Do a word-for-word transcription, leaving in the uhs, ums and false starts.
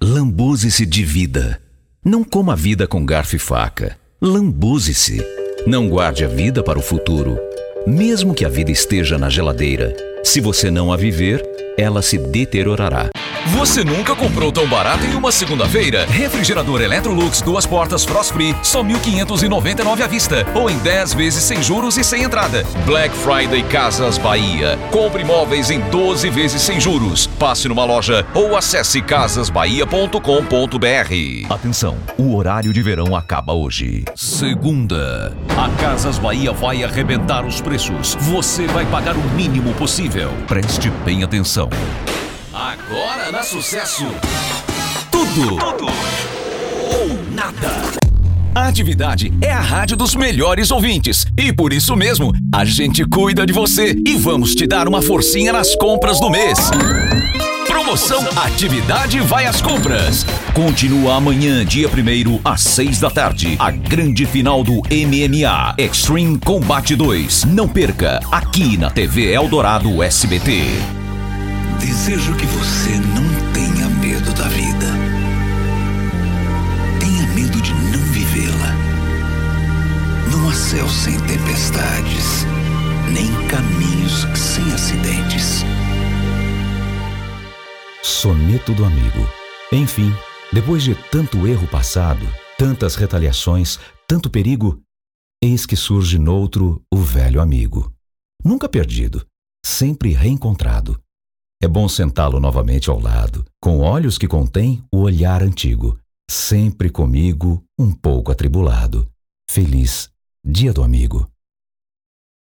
Lambuze-se de vida. Não coma a vida com garfo e faca. Lambuze-se. Não guarde a vida para o futuro. Mesmo que a vida esteja na geladeira, se você não a viver, ela se deteriorará. Você nunca comprou tão barato em uma segunda-feira? Refrigerador Electrolux duas portas Frost Free, só mil quinhentos e noventa e nove à vista, ou em dez vezes sem juros e sem entrada. Black Friday Casas Bahia. Compre imóveis em doze vezes sem juros. Passe numa loja ou acesse casas bahia ponto com ponto br. Atenção, o horário de verão acaba hoje. Segunda. A Casas Bahia vai arrebentar os preços. Você vai pagar o mínimo possível. Preste bem atenção. Agora na Sucesso, tudo, tudo ou nada. A Atividade é a rádio dos melhores ouvintes e por isso mesmo a gente cuida de você e vamos te dar uma forcinha nas compras do mês. Promoção Atividade vai às compras. Continua amanhã, dia primeiro, às seis da tarde, a grande final do M M A Extreme Combat dois. Não perca, aqui na T V Eldorado S B T. Desejo que você não tenha medo da vida. Tenha medo de não vivê-la. Não há céu sem tempestades, nem caminhos sem acidentes. Soneto do amigo. Enfim, depois de tanto erro passado, tantas retaliações, tanto perigo, eis que surge noutro o velho amigo. Nunca perdido, sempre reencontrado. É bom sentá-lo novamente ao lado, com olhos que contêm o olhar antigo, sempre comigo, um pouco atribulado. Feliz Dia do Amigo.